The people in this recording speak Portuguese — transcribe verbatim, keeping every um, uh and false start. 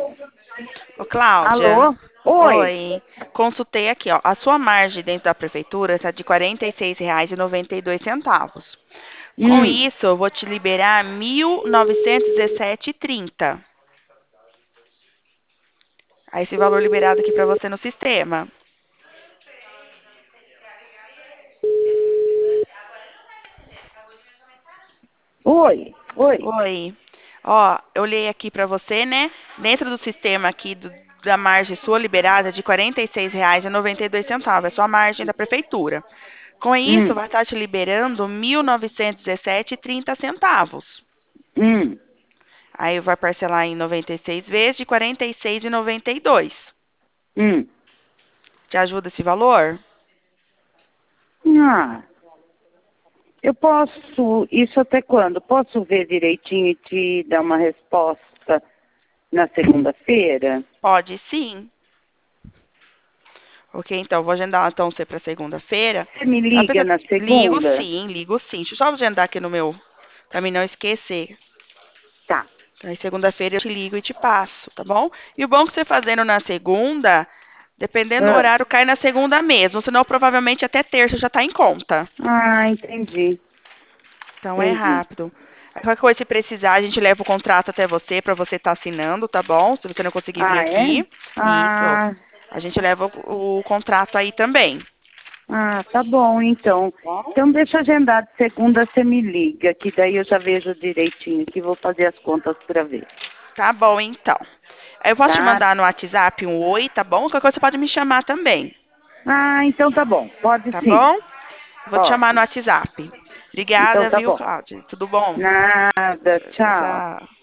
Ô, Cláudia. Alô? Oi. Oi. Consultei aqui, ó. A sua margem dentro da prefeitura está de quarenta e seis reais e noventa e dois centavos. Com Hum, isso, eu vou te liberar mil novecentos e dezessete e trinta. Aí esse valor liberado aqui para você no sistema. oi, oi. Oi. Ó, eu olhei aqui para você, né? Dentro do sistema aqui do- da margem sua liberada é de quarenta e seis reais e noventa e dois centavos. É só a margem da prefeitura. Com isso, Hum, vai estar te liberando mil novecentos e dezessete e trinta centavos. hum, Aí vai parcelar em noventa e seis vezes de quarenta e seis e noventa e dois. hum. Te ajuda esse valor? Ah, eu posso, isso até quando? Posso ver direitinho e te dar uma resposta na segunda-feira? Pode sim. Ok, então vou agendar então você para segunda-feira. Você me Ah, liga fica- na Ligo segunda? sim, ligo sim. Deixa eu só agendar aqui no meu, para mim não esquecer. Tá. Então, aí segunda-feira eu te ligo e te passo, tá bom? E o bom é que você fazendo na segunda, dependendo do Ah, horário, cai na segunda mesmo. Senão, provavelmente até terça já tá em conta. ah, entendi, Então é entendi. rápido. Aí, qualquer coisa, se precisar, a gente leva o contrato até você para você estar assinando, tá bom? Se você não conseguir vir Ah, é? aqui, isso. Ah, A gente leva o, o contrato aí também. ah, tá bom, então. Bom? Então deixa agendado, segunda você me liga, que daí eu já vejo direitinho, que vou fazer as contas para ver. Tá bom, então. Aí eu posso te Tá? mandar no WhatsApp um oi, tá bom? Qualquer coisa você pode me chamar também, Ah, então tá bom. Pode tá sim. bom? Vou te chamar no Pode. WhatsApp. Então Obrigada, tá viu, bom. Cláudia? Tudo bom? Nada. Tchau. Tchau.